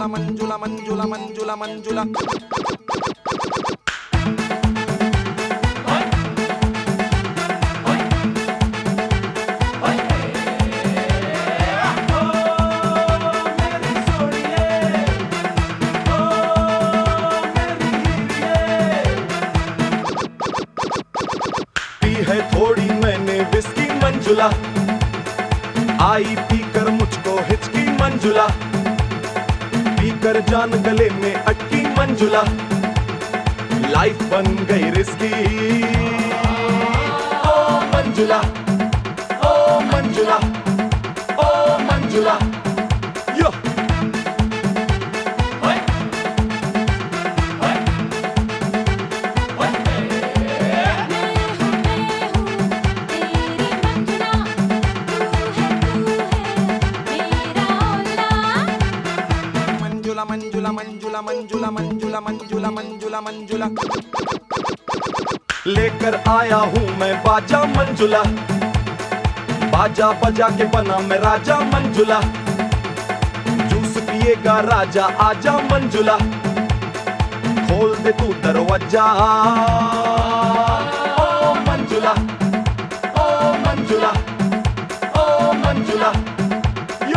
मंजुला मंजुला मंजुला मंजुला मंजुला है थोड़ी मैंने विस्की मंजुला, आई पीकर मुझको हिचकी मंजुला, पीकर जान गले में अटकी मंजुला, लाइफ बन गई रिस्की। ओ मंजुला, ओ मंजुला, ओ मंजुला, यो मंजुला मंजुला मंजुला मंजुला मंजुला मंजुला मंजुला लेकर आया हूँ मैं बाजा मंजुला, बाजा बजा के बना मैं राजा मंजुला, जूस पिएगा राजा आजा मंजुला, खोल दे तू दरवाजा। ओ मंजुला, ओ मंजुला, ओ मंजुला, यो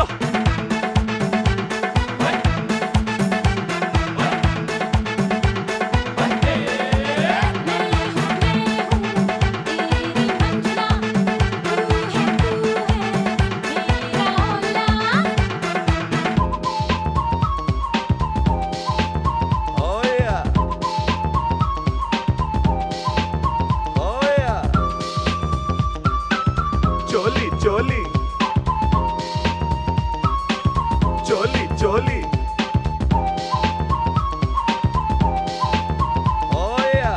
चोली चोली चोली चोली ओया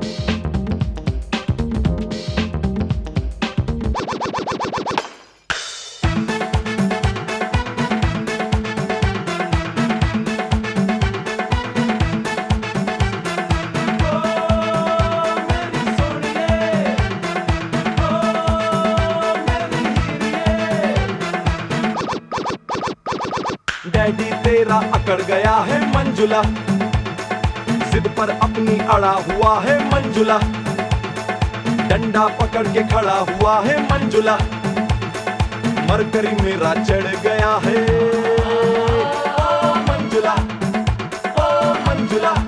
डैडी तेरा अकड़ गया है मंजुला, जिद पर अपनी अड़ा हुआ है मंजुला, डंडा पकड़ के खड़ा हुआ है मंजुला, मरकरी मेरा चढ़ गया है। ओ मंजुला, ओ मंजुला,